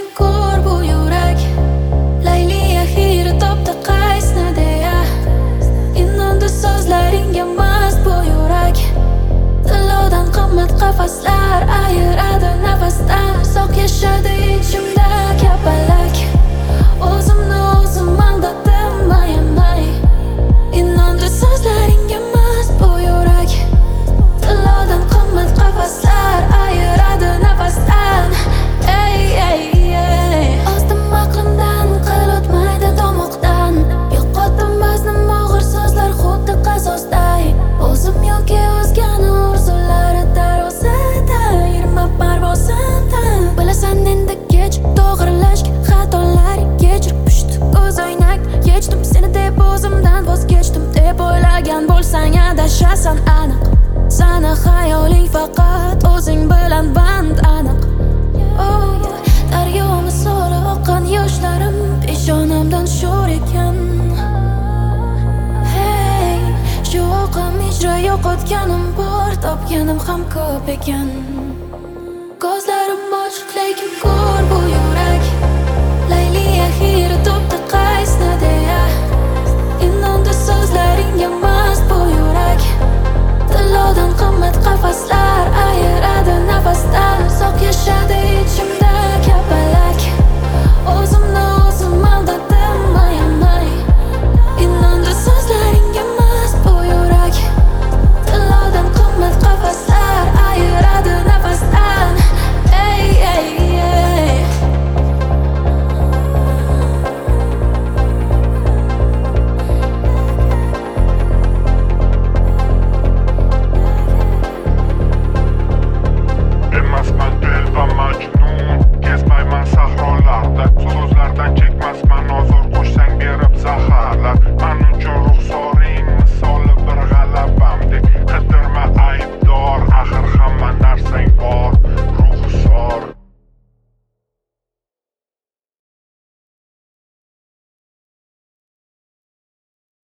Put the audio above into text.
lekin ko'r bu yurak. Layliya hiri topdi qaysini deya. Inondu so'zlaringga mast bu yurak. Tillodan qimmat qafaslar ayiradi nafasdan. Soq yashadi ichimda kapalak. O'zimni o'zim aldadim ayamay. Inondu so'zlaringga mast bu yurak. Tillodan qimmat qafaslar ayiradi nafasdan. Ey ey ey. Ozdim aqlimdan qil o'tmaydi tomoqdan. Yo'qotdim ba'zan og'ir so'zlar xuddi qazosday. O'zim yoki o'zgani orzulari darvozada yirma parvozimdan. Bilasan endi kech to'g'rilashga xatolar kechir pushti ko'z o'ynak. Kechdim seni deb o'zimdan voz kechdim deb o'ylagan bo'lsang adashasan aniq. Sana xayoling faqat o'zing bilan band aniq. Oh yeah. Daryo misoli oqqan yoshlarim peshonamdan sho'r ekan. Hey, shu oqim ijro yo'qotganim bor, topganim ham ko'p ekan. Ko'zlarim ochiq lekin ko'r bu